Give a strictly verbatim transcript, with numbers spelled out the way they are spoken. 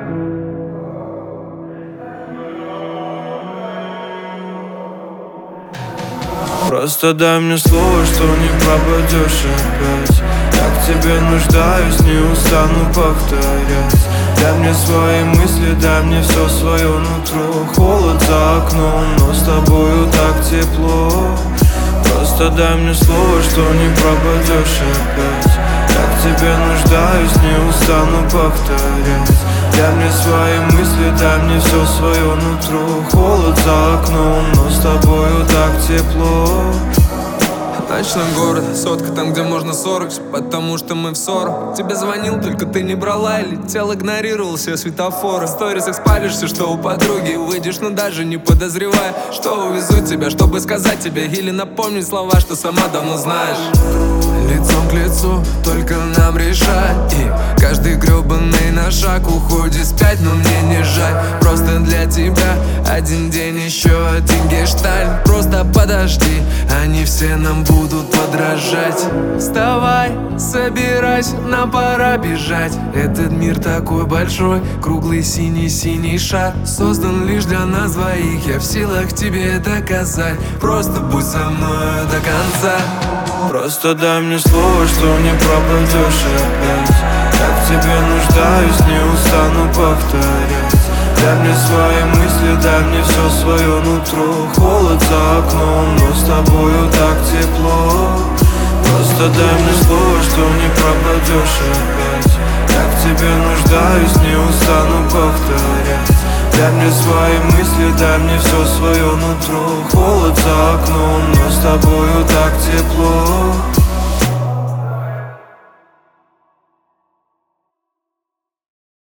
Просто дай мне слово, что не пропадешь опять. Я к тебе нуждаюсь, не устану повторять. Дай мне свои мысли, дай мне все свое нутро. Холод за окном, но с тобою так тепло. Просто дай мне слово, что не пропадешь опять. Я к тебе нуждаюсь, не устану повторять. Дай мне свои мысли, дай мне все свое нутро. Холод за окном, но с тобою так тепло. Ночной город, сотка там, где можно сорок. Потому что мы в ссору. Тебе звонил, только ты не брала. И летел, игнорировал все светофоры. В сторисах спалишься, что у подруги. Выйдешь, но даже не подозревая, что увезу тебя, чтобы сказать тебе или напомнить слова, что сама давно знаешь. Лицом к лицу, только нам решать. И каждый гребаный на шаг уходит спять, но мне не жаль. Просто для тебя один день, еще один гештальт. Просто подожди, они все нам будут подражать. Вставай, собирайся, нам пора бежать. Этот мир такой большой, круглый синий-синий шар. Создан лишь для нас двоих, я в силах тебе доказать. Просто будь со мной до конца. Просто дай мне слово, что не пропадешь опять. Я к тебе нуждаюсь, не устану повторять. Дай мне свои мысли, дай мне все свое нутро. Холод за окном, но с тобою так тепло. Просто дай мне слово, что не пропадешь опять. Я к тебе нуждаюсь, не устану повторять. Дай мне свои мысли, дай мне все свое нутро. Холод за окном, но с тобою так тепло.